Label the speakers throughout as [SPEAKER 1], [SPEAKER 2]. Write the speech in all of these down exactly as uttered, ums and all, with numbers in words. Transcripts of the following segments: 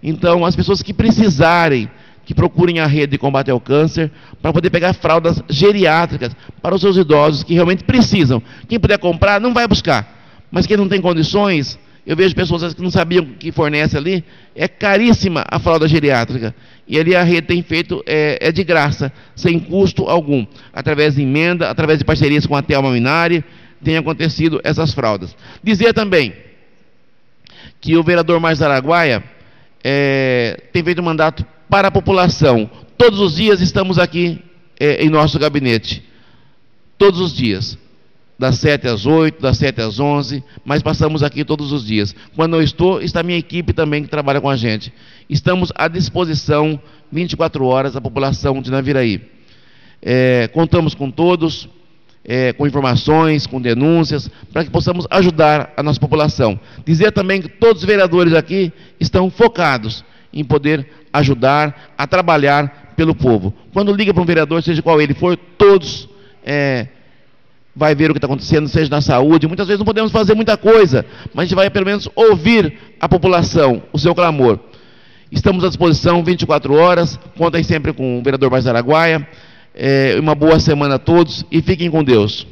[SPEAKER 1] Então, as pessoas que precisarem, que procurem a rede de combate ao câncer para poder pegar fraldas geriátricas para os seus idosos que realmente precisam. Quem puder comprar, não vai buscar. Mas quem não tem condições, eu vejo pessoas que não sabiam que fornece ali, é caríssima a fralda geriátrica. E ali a rede tem feito, é, é de graça, sem custo algum. Através de emenda, através de parcerias com a Thelma Minari, tem acontecido essas fraldas. Dizer também que o vereador Márcio Araguaia é, tem feito um mandato para a população. Todos os dias estamos aqui é, em nosso gabinete. Todos os dias. Das sete às oito, das sete às onze, mas passamos aqui todos os dias. Quando eu estou, está a minha equipe também que trabalha com a gente. Estamos à disposição vinte e quatro horas da população de Naviraí. É, contamos com todos, é, com informações, com denúncias, para que possamos ajudar a nossa população. Dizer também que todos os vereadores aqui estão focados em poder ajudar a trabalhar pelo povo. Quando liga para um vereador, seja qual ele for, todos é, vai ver o que está acontecendo, seja na saúde. Muitas vezes não podemos fazer muita coisa, mas a gente vai pelo menos ouvir a população, o seu clamor. Estamos à disposição vinte e quatro horas, contem sempre com o vereador Márcio Araguaia. É, uma boa semana a todos e fiquem com Deus.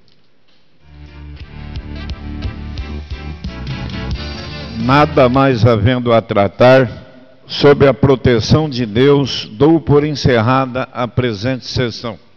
[SPEAKER 2] Nada mais havendo a tratar, sob a proteção de Deus, dou por encerrada a presente sessão.